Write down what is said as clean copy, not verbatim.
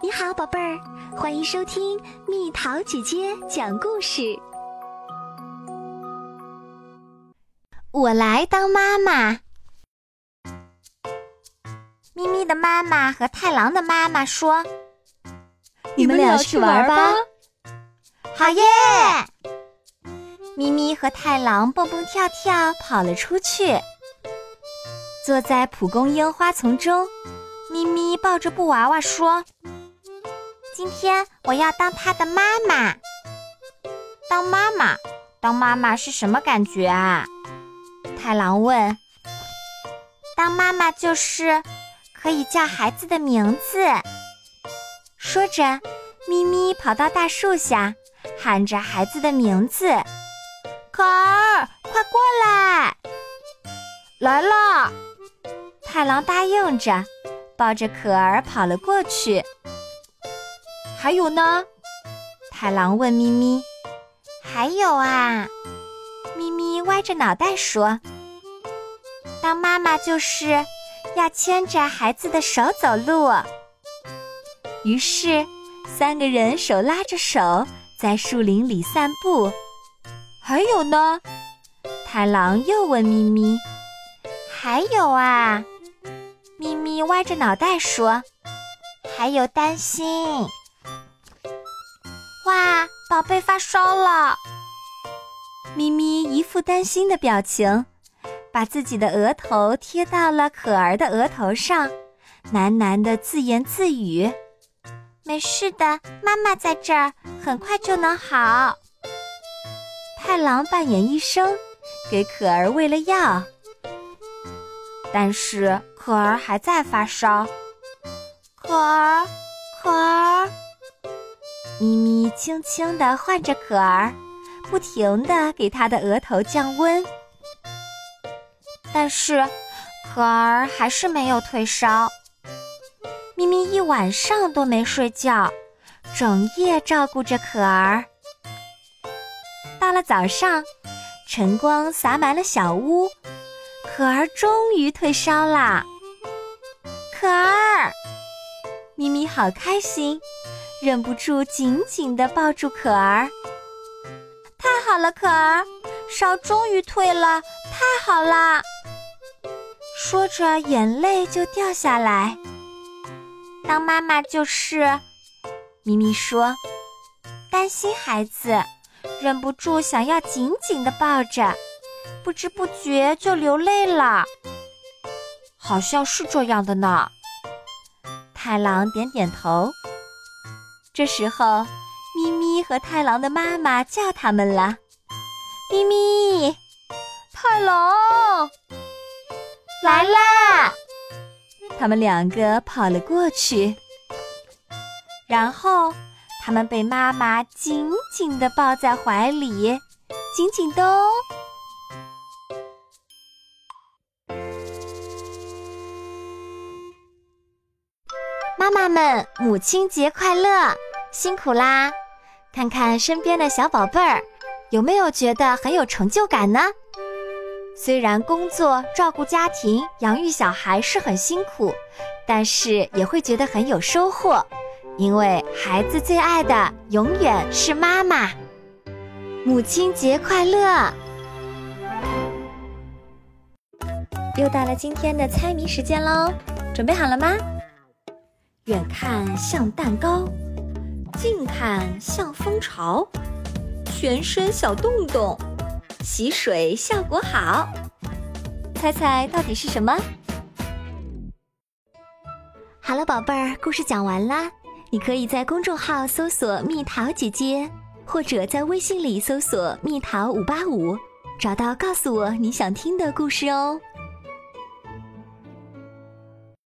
你好，宝贝儿，欢迎收听蜜桃姐姐讲故事。 我来当妈妈。咪咪的妈妈和太郎的妈妈说：“ 你们俩去玩吧。” 好耶！咪咪和太郎蹦蹦跳跳跑了出去，坐在蒲公英花丛中，咪咪抱着布娃娃说：“今天我要当她的妈妈。”当妈妈是什么感觉啊？太郎问。当妈妈就是可以叫孩子的名字。说着，咪咪跑到大树下，喊着孩子的名字：“可儿，快过来！”来了。太郎答应着，抱着可儿跑了过去。还有呢？太郎问咪咪。还有啊，咪咪歪着脑袋说：“当妈妈就是要牵着孩子的手走路。”于是3个人手拉着手在树林里散步。还有呢？太郎又问咪咪。还有啊，咪咪歪着脑袋说：“还有担心。”哇，宝贝发烧了！咪咪一副担心的表情，把自己的额头贴到了可儿的额头上，喃喃地自言自语：“没事的，妈妈在这儿，很快就能好。”太郎扮演医生，给可儿喂了药，但是可儿还在发烧。可儿，咪咪轻轻地唤着可儿，不停地给她的额头降温。但是可儿还是没有退烧。咪咪一晚上都没睡觉，整夜照顾着可儿。到了早上，晨光洒满了小屋，可儿终于退烧啦。可儿，咪咪好开心，忍不住紧紧地抱住可儿。太好了，可儿，烧终于退了，太好了！说着眼泪就掉下来。当妈妈就是，咪咪说，担心孩子，忍不住想要紧紧地抱着，不知不觉就流泪了。好像是这样的呢。太郎点点头。这时候，咪咪和太郎的妈妈叫他们了：“咪咪，太郎，来啦！”他们2个跑了过去，然后他们被妈妈紧紧地抱在怀里，紧紧的哦。妈妈们，母亲节快乐！辛苦啦！看看身边的小宝贝儿，有没有觉得很有成就感呢？虽然工作、照顾家庭、养育小孩是很辛苦，但是也会觉得很有收获，因为孩子最爱的永远是妈妈。母亲节快乐！又到了今天的猜谜时间喽，准备好了吗？远看像蛋糕，近看像蜂巢，全身小洞洞，洗水效果好。猜猜到底是什么？ 好了，宝贝儿，故事讲完啦。你可以在公众号搜索蜜桃姐姐，或者在微信里搜索蜜桃585，找到告诉我你想听的故事哦。